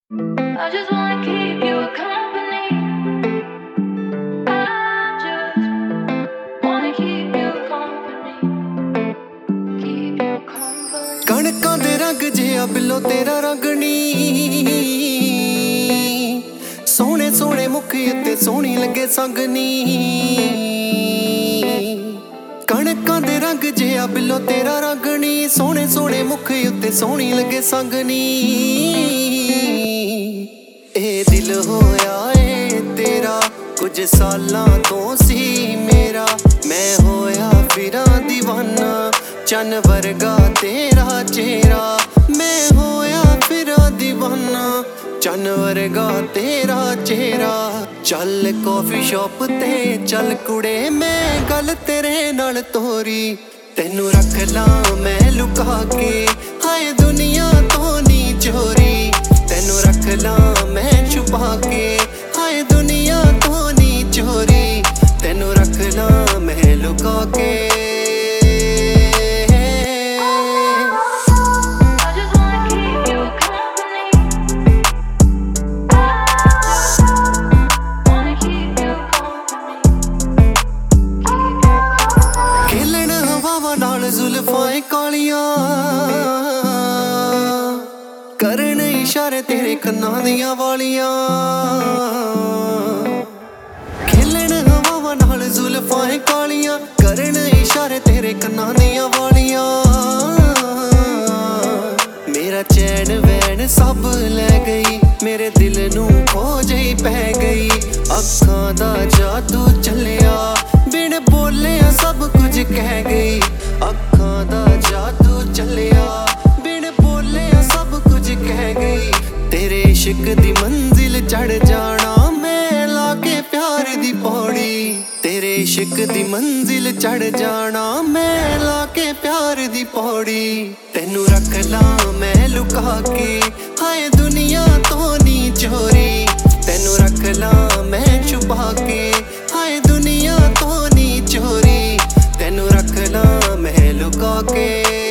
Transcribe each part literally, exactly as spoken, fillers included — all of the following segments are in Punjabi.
I just wanna keep you company. I just wanna keep you company. Keep you company. ਕਣਕਾਂ ਦੇ ਰੰਗ ਜਿਹਾ ਬਿੱਲੋ ਤੇਰਾ ਰੰਗਣੀ, ਸੋਹਣੇ ਸੋਹਣੇ ਮੁਖ ਉੱਤੇ ਸੋਹਣੀ ਲੱਗੇ ਸੰਗਨੀ। ਕਣਕਾਂ ਦੇ ਰੰਗ ਜਿਹਾ ਬਿੱਲੋ ਤੇਰਾ ਰੰਗਣੀ, ਸੋਹਣੇ ਸੋਹਣੇ ਮੁਖ ਉੱਤੇ ਸੋਹਣੀ ਲੱਗੇ ਸੰਗਨੀ। ਇਹ ਦਿਲ ਹੋਇਆ ਏ ਤੇਰਾ ਕੁਝ ਸਾਲਾਂ ਤੋਂ ਸੀ ਮੇਰਾ, ਮੈਂ ਹੋਇਆ ਫਿਰਾਂ ਦੀਵਾਨਾ ਚੰਨ ਵਰਗਾ ਤੇਰਾ ਚਿਹਰਾ। ਮੈਂ ਹੋਇਆ ਫਿਰਾਂ ਦੀਵਾਨਾ ਚੰਨ ਵਰਗਾ ਤੇਰਾ ਚਿਹਰਾ। ਚੱਲ ਕੌਫੀ ਸ਼ਾਪ ਤੇ ਚੱਲ ਕੁੜੇ, ਮੈਂ ਗੱਲ ਤੇਰੇ ਨਾਲ ਤੋਰੀ। ਤੈਨੂੰ ਰੱਖ ਲਾਂ ਮੈਂ ਲੁਕਾ ਕੇ, ਹਾਏ ਦੁਨੀਆ ਤੋਂ ਨੀ ਚੋਰੀ। ਤੈਨੂੰ ਰੱਖ ਲਾਂ ਮੈਂ ਛੁਪਾ ਕੇ, ਹਾਏ ਦੁਨੀਆ ਤੋਂ ਨੀ ਚੋਰੀ। ਤੈਨੂੰ ਰੱਖ ਲਾਂ ਮੈਂ ਲੁਕਾ ਕੇ। ਜ਼ੁਲਫਾਂ ਕਾਲੀਆਂ ਕਰਨ ਇਸ਼ਾਰੇ ਤੇਰੇ ਕੰਨਾਂ ਦੀਆਂ ਵਾਲੀਆਂ। ਖੇਲਣ ਹਵਾਵਾਂ ਨਾਲ ਜ਼ੁਲਫਾਂ ਕਾਲੀਆਂ ਕਰਨ ਇਸ਼ਾਰੇ ਤੇਰੇ ਕੰਨਾਂ ਦੀਆਂ ਵਾਲੀਆਂ। ਮੇਰਾ ਚੈਨ ਵੈਨ ਸਭ ਲੈ ਗਈ, ਮੇਰੇ ਦਿਲ ਨੂੰ ਖੋਜ ਹੀ ਪੈ ਗਈ। ਅੱਖਾਂ ਦਾ ਜਾਦੂ ਚੱਲਿਆ, ਬਿਨ ਬੋਲਿਆ ਸਭ ਕੁਝ ਕਹਿ ਗਈ। ਅੱਖਾਂ ਦਾ ਜਾਦੂ ਚੱਲਿਆ, ਬਿਨ ਬੋਲਿਆ ਸਭ ਕੁਝ ਕਹਿ ਗਈ। ਤੇਰੇ ਇਸ਼ਕ ਦੀ ਮੰਜ਼ਿਲ ਚੜ ਜਾਣਾ ਮੈਂ ਲਾ ਕੇ ਪਿਆਰ ਦੀ ਪੌੜੀ। ਤੇਰੇ ਇਸ਼ਕ ਦੀ ਮੰਜ਼ਿਲ ਚੜ ਜਾਣਾ ਮੈਂ ਲਾ ਕੇ ਪਿਆਰ ਦੀ ਪੌੜੀ। ਤੈਨੂੰ ਰੱਖ ਲਾਂ ਮੈਂ ਲੁਕਾ ਕੇ, ਹਾਏ ਦੁਨੀਆ ਤੋਂ ਨੀ ਚੋਰੀ। ਤੈਨੂੰ ਰੱਖ ਲਾਂ ਮੈਂ ਛੁਪਾ ਕੇ, ਹਾਏ ਦੁਨੀਆ ਤੋਂ ਨੀ ਚੋਰੀ। ਤੈਨੂੰ ਰੱਖ ਲਾਂ ਮੈਂ ਲੁਕਾ ਕੇ।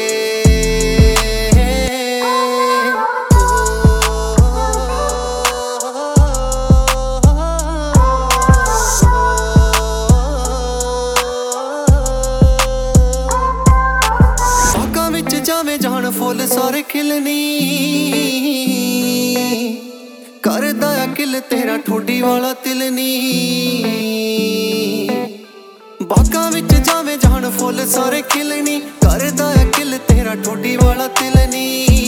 ਬਾਗਾਂ ਵਿੱਚ ਜਾਵੇਂ ਜਾਣ ਫੁੱਲ ਸਾਰੇ ਖਿਲਣੀ, ਕਰਦਾ ਆ ਕਿਲ ਤੇਰਾ ਠੋਡੀ ਵਾਲਾ ਤਿਲਨੀ। ਬਾਗਾਂ ਵਿੱਚ ਜਾਵੇਂ ਜਾਣ ਫੁੱਲ ਸਾਰੇ ਖਿਲਣੀ, ਕਰਦਾ ਆ ਕਿਲ ਤੇਰਾ ਠੋਡੀ ਵਾਲਾ ਤਿਲਨੀ।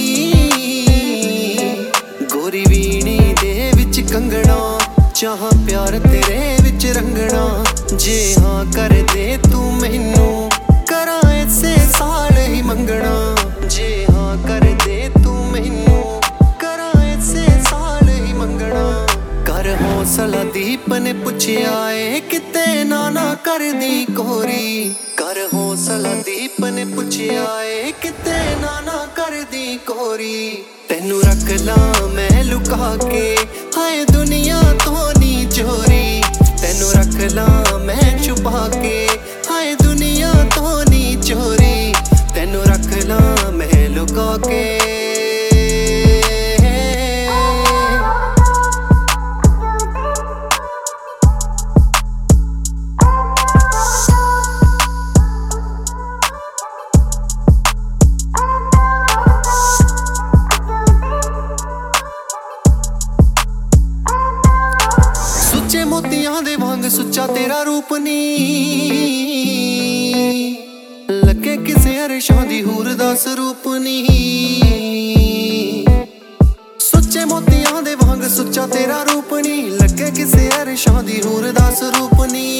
ਗੋਰੀ ਵੀਣੀ ਦੇ ਵਿੱਚ ਕੰਗਣਾ, ਚਾਹਾਂ ਪਿਆਰ ਤੇਰੇ ਵਿੱਚ ਰੰਗਣਾ। ਜੇ ਹਾਂ ਕਰ ਦੇ ਤੂੰ ਮੈਨੂੰ, ਕਰਾਂ ਇਸੇ ਸਾਲ ਹੀ ਮੰਗਣਾ। ਜੇ ਹਾਂ ਕਰ ਦੇ ਤੂੰ ਮੈਨੂੰ, ਕਰਾਂ ਇਸੇ ਸਾਲ ਹੀ ਮੰਗਣਾ। ਕਰ ਹੌਸਲਾ ਦੀਪ ਨੇ ਪੁੱਛਿਆ ਏ ਕਿਤੇ ਨਾ ਨਾ ਕਰਦੀ ਕੋਰੀ। ਕਰ ਹੌਸਲਾ ਦੀਪ ਨੇ ਪੁੱਛਿਆ ਏ ਕਿਤੇ ਨਾ ਨਾ ਕਰਦੀ ਕੋਰੀ। ਤੈਨੂੰ ਰੱਖ ਲਾਂ ਮੈਂ ਲੁਕਾ ਕੇ, ਹਾਏ ਦੁਨੀਆ ਤੋਂ ਨੀ ਚੋਰੀ। ਤੈਨੂੰ ਰੱਖ ਲਾਂ ਮੈਂ ਛੁਪਾ ਕੇ, ਹਾਏ ਦੁਨੀਆ ਤੋਂ ਨੀ ਚੋਰੀ। ਤੈਨੂੰ ਰੱਖ ਲਾਂ ਮੈਂ ਲੁਕਾ ਕੇ। ਸੁੱਚੇ ਮੋਤੀਆਂ ਦੇ ਵਾਂਗ ਸੁੱਚਾ ਤੇਰਾ ਰੂਪ ਨੀ, ਲੱਗੇ ਕਿਸੇ ਅਰਸ਼ਾਂ ਦੀ ਹੂਰ ਦਾ ਸਰੂਪ ਨੀ। ਸੁੱਚੇ ਮੋਤੀਆਂ ਦੇ ਵਾਂਗ ਸੁੱਚਾ ਤੇਰਾ ਰੂਪ ਨੀ, ਲੱਗੇ ਕਿਸੇ ਅਰਸ਼ਾਂ ਦੀ ਹੂਰ ਦਾ ਸਰੂਪ ਨੀ।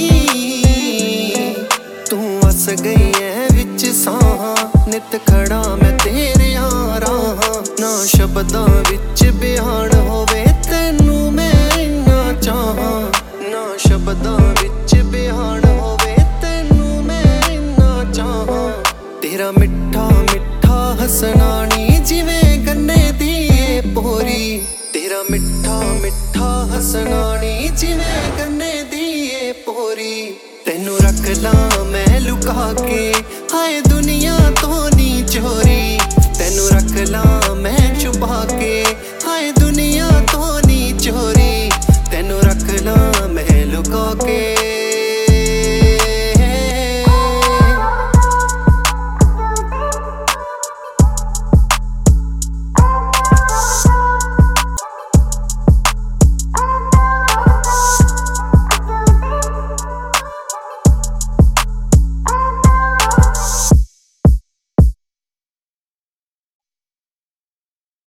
ਤੂੰ ਵਸ ਗਈ ਐ ਵਿੱਚ ਸਾਹਾਂ, ਨਿਤ ਖੜਾ ਮੈਂ ਤੇਰਿਆਂ ਰਾਹਾਂ। ਨਾ ਸ਼ਬਦਾਂ ਵਿੱਚ ਬਿਆਨ ਹੋਵੇ ਤੈਨੂੰ ਮੈਂ ਇੰਨਾ ਚਾਹਾਂ। ਨਾ ਸ਼ਬਦਾਂ ਵਿੱਚ ਬਿਆਨ ਹੋਵੇ ਤੈਨੂੰ ਮੈਂ ਇੰਨਾ ਚਾਹਾਂ। ਤੇਰਾ ਮਿੱਠਾ ਮਿੱਠਾ ਹੱਸਣਾ ਨੀ ਜਿਵੇਂ ਗੰਨੇ ਦੀ ਏ ਪੋਰੀ। ਤੇਰਾ ਮਿੱਠਾ ਮਿੱਠਾ ਹੱਸਣਾ ਨੀ ਜਿਵੇਂ ਗੰਨੇ ਦੀ ਏ ਪੋਰੀ। ਤੈਨੂੰ ਰੱਖ ਲਾਂ ਮੈਂ ਲੁਕਾ ਕੇ, ਹਾਏ ਦੁਨੀਆ ਤੋਂ ਨੀ ਚੋਰੀ। ਤੈਨੂੰ ਰੱਖ ਲਾਂ ਮੈਂ ਛੁਪਾ ਕੇ,